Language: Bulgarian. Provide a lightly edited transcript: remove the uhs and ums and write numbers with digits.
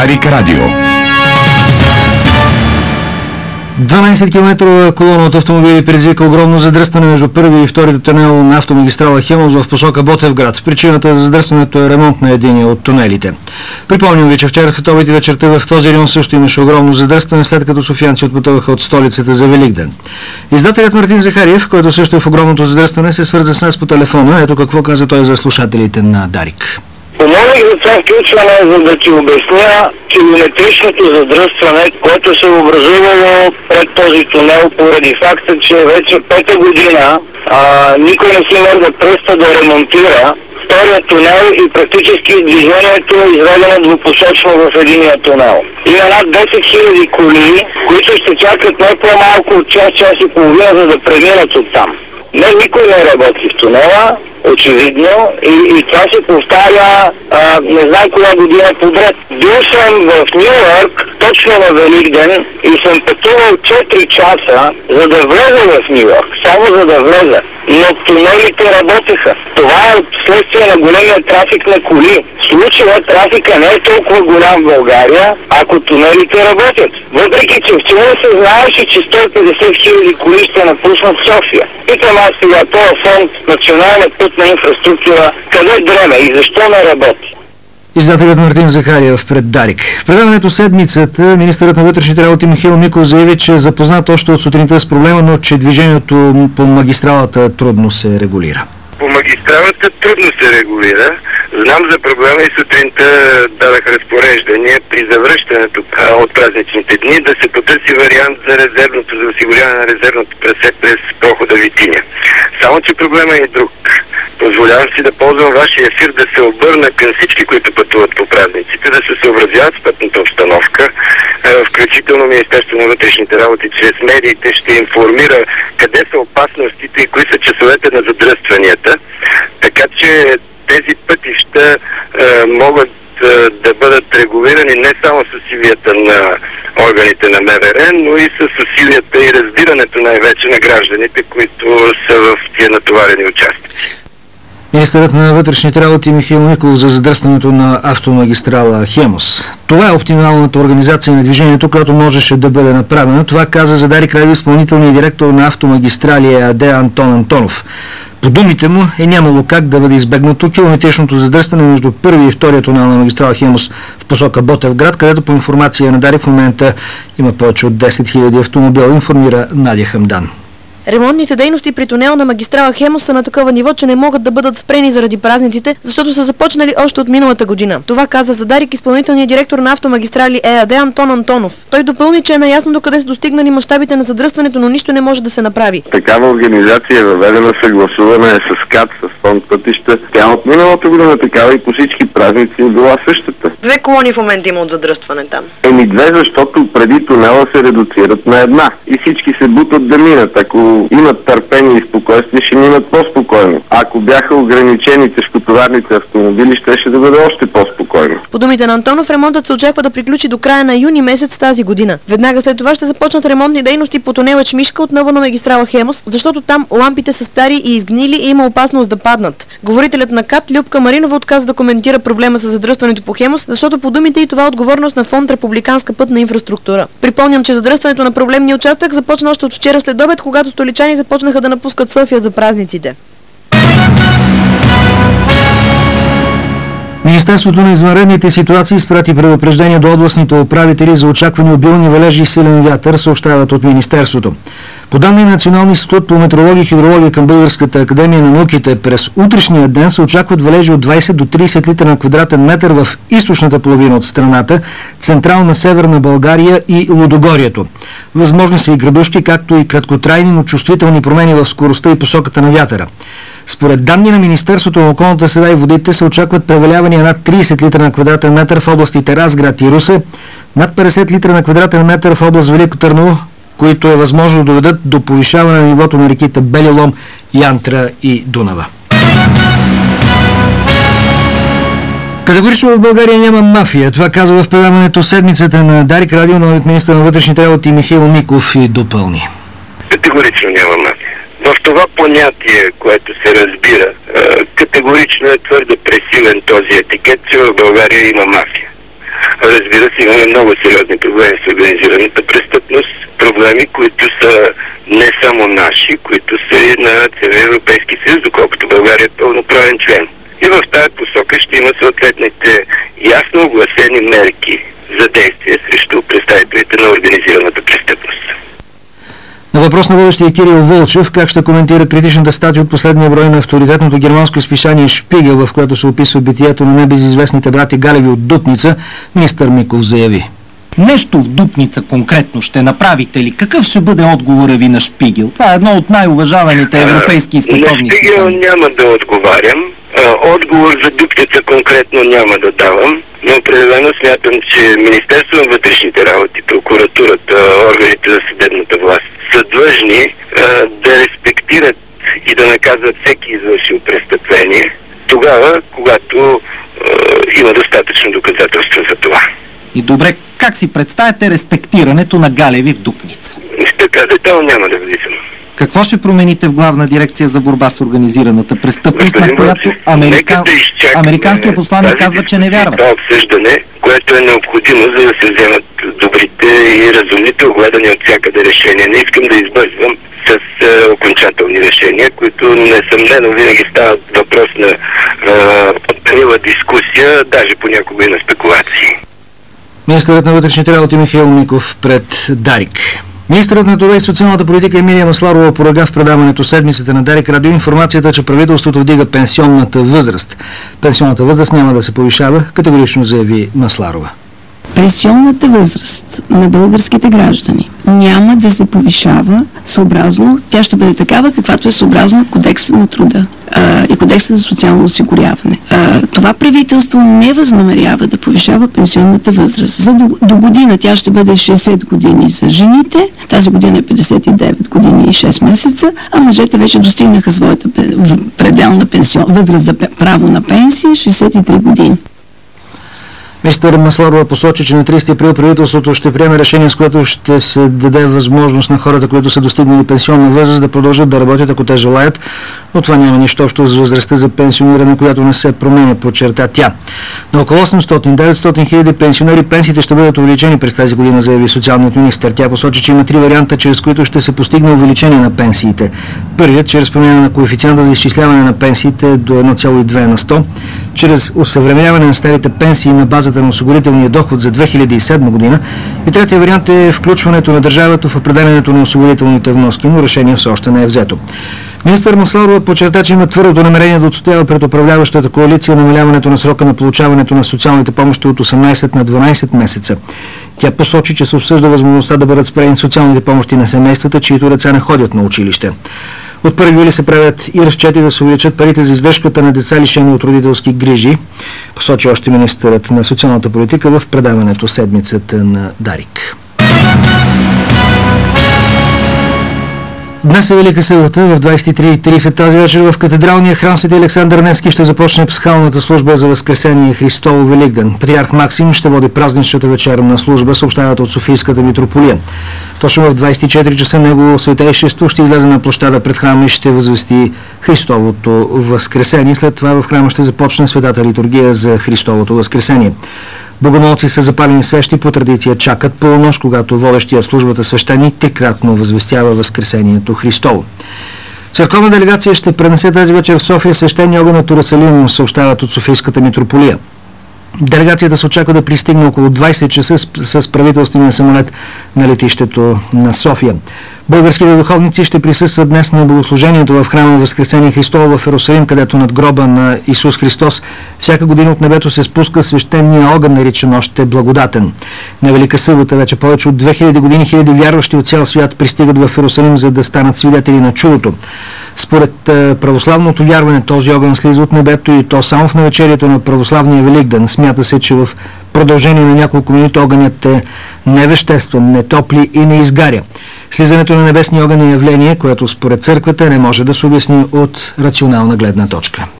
Дарик Радио. 12 км колона от автомобили предизвика огромно задръстване между първи и втори тунел на автомагистрала Хемус в посока Ботевград. Причината за задръстването е ремонт на единия от тунелите. Припомням ви, че вчера световите вечерта в този район също имаше огромно задръстване, след като софиянци отпътуваха от столицата за Великден. Издателят Мартин Захариев, който също е в огромното задръстване, се свърза с нас по телефона. Ето какво каза той за слушателите на Дарик. Помолих за това включване, за да ти обясня километричното задръстване, което се образувало пред този тунел поради факта, че вече пета година никой не си може да пръста да ремонтира втория тунел и практически движението е изведено двупосочно в единия тунел. Има над 10 000 коли, които ще чакат не по-малко от час и половина, за да преминат оттам. Никой не работи в тунела, очевидно, и това се повтаря не знам коя година подред. Бил съм в Ню-Йорк точно на Великден и съм пътувал 4 часа, за да влеза в Ню-Йорк, само за да влеза. Но тунелите работеха. Това е следствие на големия трафик на коли. В случая трафика не е толкова голям в България, ако тунелите работят. Въпреки че вчера се знаеше, че 150 000 коли ще напуснат София. Питам аз сега този фонд Национална пътна инфраструктура къде дреме и защо не работи? Издателят Мартин Захариев пред Дарик. В предаването седмицата министърът на вътрешните работи Михаил Миков заяви, че е запознат още от сутринта с проблема, но че движението по магистралата трудно се регулира. По магистралата трудно се регулира. Знам за проблема и сутринта дадах разпореждане при завръщането от празничните дни да се потърси вариант за осигуряване на резервното трасе през прохода Витиня. Само че проблема е друг. Позволявам си да ползвам вашия ефир да се обърна към всички, които пътуват по празниците, да се съобразяват с пътната обстановка, включително Министерството на вътрешните работи чрез медиите ще информира къде са опасностите и кои са часовете на задръстванията, така че тези пътища могат да бъдат регулирани не само с усилията на органите на МВР, но и с усилията и разбирането най-вече на гражданите, които са в тия натоварени участъци. Министърът на вътрешните работи Михаил Миков за задръстването на автомагистрала Хемус. Това е оптималната организация на движението, която можеше да бъде направена. Това каза за Дарик Радио изпълнителният директор на Автомагистрали ЕАД Антон Антонов. По думите му е нямало как да бъде избегнато километричното задръстване между първи и втория тунел на магистрала Хемус в посока Ботевград, където по информация на Дарик в момента има повече от 10 000 автомобила, информира Надя Хамдан. Ремонтните дейности при тунела на магистрала Хемус са на такова ниво, че не могат да бъдат спрени заради празниците, защото са започнали още от миналата година. Това каза за Дарик изпълнителният директор на Автомагистрали ЕАД Антон Антонов. Той допълни, че е наясно докъде са достигнали мащабите на задръстването, но нищо не може да се направи. Такава организация е въведена, съгласувана е с КАТ, с фонд пътища. Тя от миналата година такава и по всички празници е била същата. 2 колони в момента има от задръстване там. 2, защото преди тунела се редуцират на 1 и всички се бутат да минат. Ако имат търпение и спокойствие, ще минат по-спокойно. Ако бяха ограничени тежкотоварните автомобили, ще да бъде още по-спокойно. По думите на Антонов, ремонтът се очаква да приключи до края на юни месец тази година. Веднага след това ще започнат ремонтни дейности по тунела Чмишка отново на магистрала Хемус, защото там лампите са стари и изгнили и има опасност да паднат. Говорителят на КАТ Любка Маринова отказа да коментира проблема с задръстването по Хемус, защото по думите и това е отговорност на фонд Републиканска пътна инфраструктура. Припомням, че задръстването на проблемния участък започна още от вчера след обед, когато столичани започнаха да напускат София за празниците. Министерството на извънредните ситуации изпрати предупреждение до областните управители за очаквани обилни валежи и силен вятър, съобщават от Министерството. По данни на Националния институт по метеорология и хидрология към Българската академия на науките, през утрешния ден се очакват валежи от 20 до 30 литра на квадратен метър в източната половина от страната, централна северна България и Лудогорието. Възможни са и градушки, както и краткотрайни, но чувствителни промени в скоростта и посоката на вятъра. Според данни на Министерството на околната среда и водите се очакват превалявания над 30 литра на квадратен метър в областите Разград и Русе, над 50 литра на квадратен метър в област Велико Търново, които е възможно да доведат до повишаване на нивото на реките Бели Лом, Янтра и Дунава. Категорично в България няма мафия. Това казва в предаването седмицата на Дарик Радио новият министър на вътрешните работи Михаил Миков и допълни. Категорично няма мафия. В това понятие, което се разбира, категорично е твърде пресилен този етикет, че в България има мафия. Разбира се, имаме много сериозни проблеми с организираната престъпност, проблеми, които са не само наши, които са и на целия Европейски съюз, доколкото България е пълноправен член. И в тази посока ще има съответните ясно огласени мерки за действие срещу представителите на организираната престъпност. На въпрос на водещия Кирил Вълчев, как ще коментира критичната статия от последния брой на авторитетното германско списание Шпигел, в което се описва битието на небезизвестните брати Галеви от Дупница, министър Миков заяви: нещо в Дупница конкретно ще направите ли? Какъв ще бъде отговора ви на Шпигел? Това е едно от най-уважаваните европейски и световни списания. На Шпигел няма да отговарям. Отговор за Дупница конкретно няма да давам, но определено смятам, че Министерство на вътрешните работи, прокуратурата, органите за съдебната власт са длъжни да респектират и да наказват всеки извършил престъпление, тогава, когато има достатъчно доказателства за това. И добре, как си представяте респектирането на Галеви в Дупница? Така детал няма да влизам. Какво ще промените в Главна дирекция за борба с организираната престъпност, на която американският посланник казва, че не вярва? Това обсъждане, което е необходимо, за да се вземат добрите и разумните, огледани от всякъде решения. Не искам да избързвам с окончателни решения, които несъмнено винаги стават въпрос на подприла дискусия, даже понякога и на спекулации. Министърът на вътрешните работи Михаил Миков пред Дарик. Министърът на труда и социалната политика Емилия Масларова поръга в предаването Седмицата на Дарик радио информацията, че правителството вдига пенсионната възраст. Пенсионната възраст няма да се повишава, категорично заяви Масларова. Пенсионната възраст на българските граждани няма да се повишава съобразно, тя ще бъде такава, каквато е съобразно Кодекса на труда и Кодекса за социално осигуряване. Това правителство не възнамерява да повишава пенсионната възраст. До година тя ще бъде 60 години за жените, тази година е 59 години и 6 месеца, а мъжете вече достигнаха своята пределна възраст за право на пенсия 63 години. Министър Масларова посочи, че на 30 април правителството ще приеме решение, с което ще се даде възможност на хората, които са достигнали пенсионна възраст, да продължат да работят, ако те желаят, но това няма нищо общо с възрастта за пенсиониране, която не се променя, подчерта тя. На около 800-900 хиляди пенсионери пенсиите ще бъдат увеличени през тази година, заяви социалният министър. Тя посочи, че има 3 варианта, чрез които ще се постигне увеличение на пенсиите. Първият, чрез промяна на коефициента за изчисляване на пенсиите до 1,2 на 100, чрез осъвременяване на старите пенсии на базата на осигурителния доход за 2007 година, и третия вариант е включването на държавата в определенето на осигурителните вноски, но решение все още не е взето. Министър Масларова подчерта, че има твърдото намерение да отстоява пред управляващата коалиция намаляването на срока на получаването на социалните помощи от 18 на 12 месеца. Тя посочи, че се обсъжда възможността да бъдат спрени социалните помощи на семействата, чието деца не ходят на училище. От 1 юли се правят и разчети да се увеличат парите за издръжката на деца, лишени от родителски грижи, посочи още министърът на социалната политика в предаването Седмицата на Дарик. Днес е Велика събота, в 23:30 тази вечер в катедралния храм Свети Александър Невски ще започне пасхалната служба за Възкресение Христово Великден. Патриарх Максим ще води празничната вечерна служба, съобщават от Софийската митрополия. Точно в 24 часа Негово Святейшество ще излезе на площада пред храма и ще възвести Христовото Възкресение. След това в храма ще започне светата литургия за Христовото Възкресение. Богомолци са запалени свещи, по традиция чакат полунощ, когато водещия службата свещеник трикратно възвестява Възкресението Христово. Църковна делегация ще пренесе тази вечер в София свещения огън от Иерусалим, съобщават от Софийската митрополия. Делегацията се очаква да пристигне около 20 часа с правителствения самолет на летището на София. Българските духовници ще присъстват днес на богослужението в храма Възкресение Христово в Иерусалим, където над гроба на Исус Христос всяка година от небето се спуска свещения огън, наричан още Благодатен. На Велика събота вече повече от 2000 години хиляди вярващи от цял свят пристигат в Иерусалим, за да станат свидетели на чудото. Според православното вярване този огън слиза от небето и то само в навечерието на православния Великден. Смята се, че в продължение на няколко минути огънят е невеществен, не топли и не изгаря. Слизането на небесния огън е явление, което според църквата не може да се обясни от рационална гледна точка.